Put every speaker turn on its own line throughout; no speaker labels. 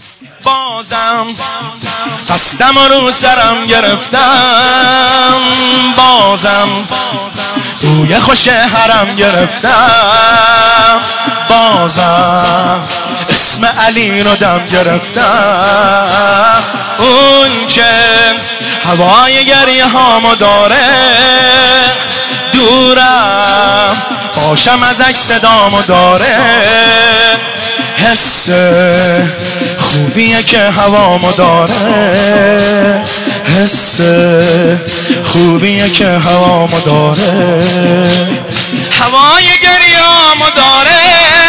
بازم قصدم رو سرم گرفتم، بازم روی خوش حرم گرفتم، بازم اسم علی رو دم گرفتم. اون که هوای گریه هامو داره، دورم باشم ازش صدامو داره، حس خوبیه که هوامو داره، حس خوبیه که هوامو داره، هوای گریه‌امو داره.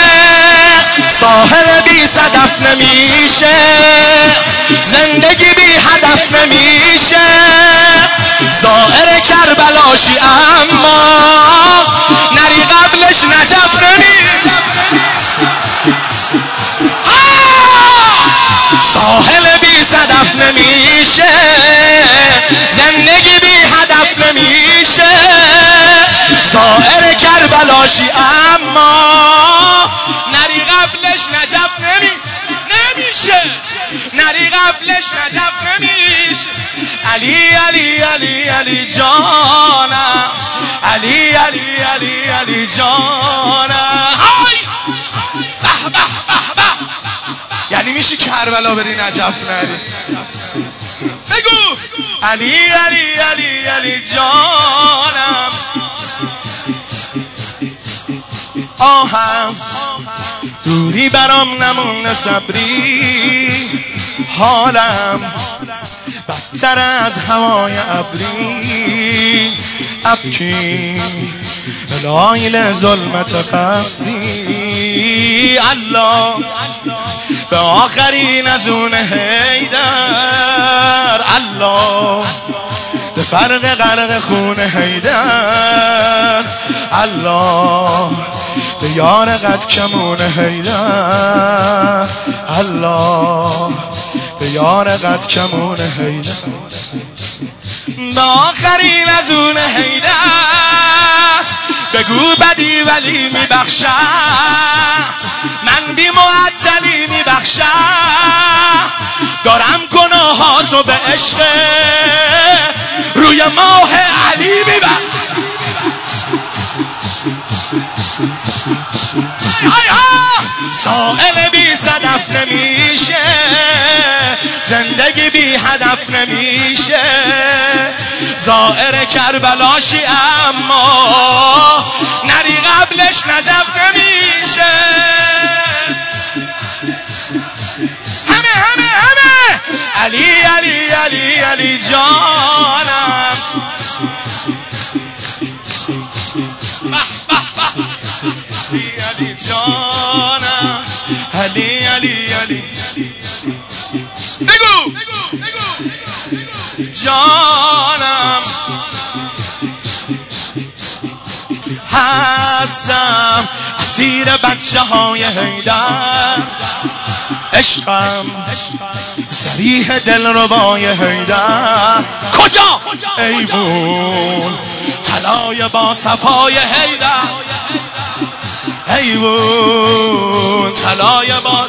ساحل بی صدف نمیشه، زندگی بی هدف نمیشه، زائر کربلاشی اما نری قبلش نجف نمیشه. ساحل بی صدف نمیشه، زندگی بی هدف نمیشه، زائر کربلاشی اما نری قبلش نجف نمیشه، نری قبلش نجف نمیشه. علی علی علی علی جانم، علی علی علی علی جانم. به به به به، یعنی میشه کربلا بری نجف نری؟ بگو علی علی علی علی جانم. آهم دوری برام نمونه صبری، حالم بدتر از هوای ابری، ابکی لایل ظلمت قبری. الله به آخرین از اون حیدر، الله به فرق غرق خون حیدر، الله به یار قد کمون حیدر، الله به یار قد کمون حیدر. به آخرین از اون حیدر بگو بدی ولی میبخشم، من بی معطلی میبخشم، دارم گناهاتو به عشق روی ماه علی میبخشم. سائل بی صدف نمیشه، زندگی بی هدف نمیشه، زائر کربلاشی اما نری قبلش نجف نمیشه. همه همه همه علی علی علی علی جانم. علی جانم، علی علی علی بگو جانم. هستم اسیر بچه های حیدر، عشقم صریح دلربای حیدر. کجا ایوون طلای با صفای حیدر، ایوون طلای با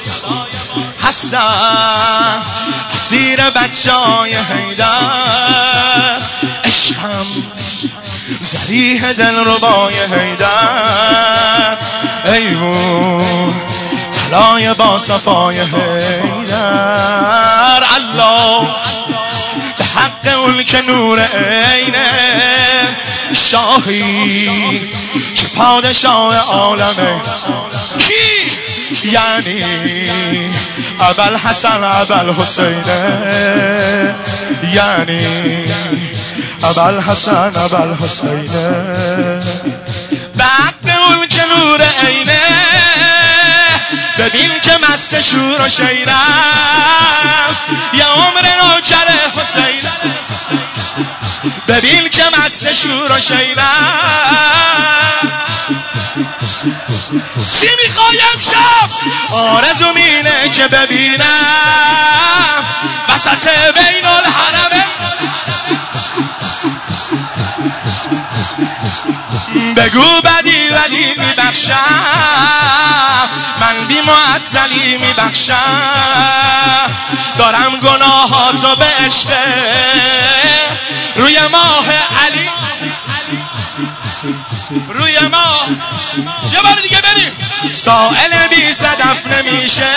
هستم اسیر بچه های حیدر، عشقم صریح دلربای حیدر، ایوون طلای با صفای حیدر. الله به حق اون که نور عینه، شاهی که پادشاه عالمه. کی؟ یعنی ابوالحسن ابوالحسینه، یعنی ابوالحسن ابوالحسینه. به حق اون که نور عینه، ببین که مست شور و شیرم، یه عمر نوکر حسین. ببین که مست شور و شیرم، چی میخوای امشب؟ آرزوم اینه که ببینم وسط بین الحرمه. بگو بدی ولی میبخشم، من بی معطلی میبخشم، دارم گناهاتو به عشق روی ماه علی روی ماه. یه بار دیگه بریم. سائل بی صدف نمیشه،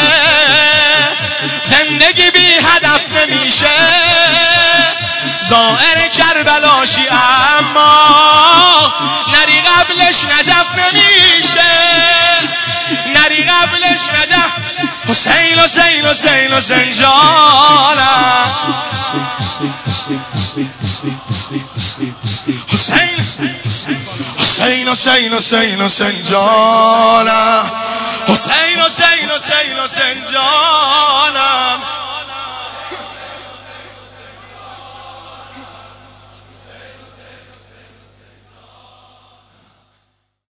زندگی بی هدف نمیشه، زائر کربلاشی اما نری قبلش نجف نمیشه، نری قبلش نجف. حسین حسین حسین حسین جانم، حسین حسین حسین حسین حسین جانم، حسین حسین حسین حسین جانم.